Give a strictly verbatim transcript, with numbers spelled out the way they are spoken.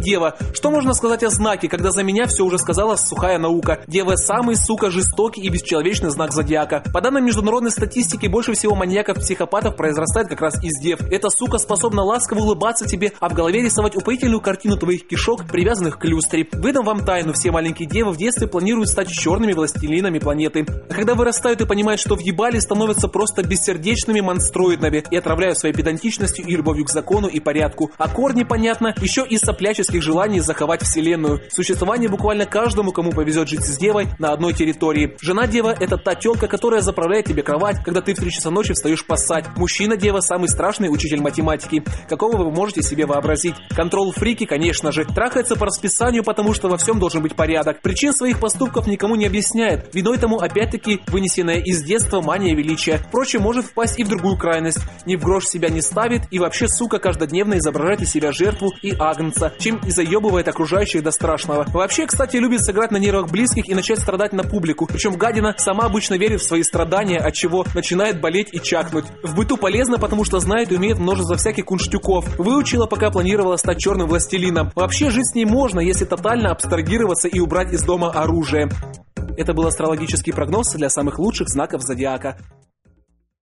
Дева. Что можно сказать о знаке, когда за меня все уже сказала сухая наука? Дева самый, сука, жестокий и бесчеловечный знак зодиака. По данным международной статистики, больше всего маньяков-психопатов произрастает как раз из дев. Эта сука способна ласково улыбаться тебе, а в голове рисовать упоительную картину твоих кишок, привязанных к люстре. Выдам вам тайну: все маленькие девы в детстве планируют стать черными властелинами планеты. А когда вырастают и понимают, что въебали, становятся просто бессердечными монстроидами и отравляют своей педантичностью и любовью к закону и порядку. А корни, понятно, еще из сопляческих желаний заховать вселенную. Существование буквально каждому, кому повезет жить с девой на одной территории. Жена-дева — это та тёлка, которая заправляет тебе кровать, когда ты в три часа ночи встаешь поссать. Мужчина-дева — самый страшный учитель математики, какого вы можете себе вообразить. Контрол-фрики, конечно же, трахается по расписанию, потому что во всем должен быть порядок. Причин своих поступков никому не объясняет. Виной тому опять-таки вынесенная из детства мания величия. Впрочем, может впасть и в другую крайность. Ни в грош себя не ставит и вообще, сука, каждодневно изображает из себя жертву и агнца, чем и заебывает окружающих до страшного. Вообще, кстати, любит сыграть на нервах близких и начать страдать на публику. Причем гадина сама обычно верит в свои страдания, от чего начинает болеть и чахнуть. В быту полезно, потому что знает и умеет множество всяких кунштюков. Выучила, пока планировала стать черным властелином. Вообще, жить с ней можно, если тотально абстрагироваться и убрать из дома оружие. Это был астрологический прогноз для самых лучших знаков зодиака.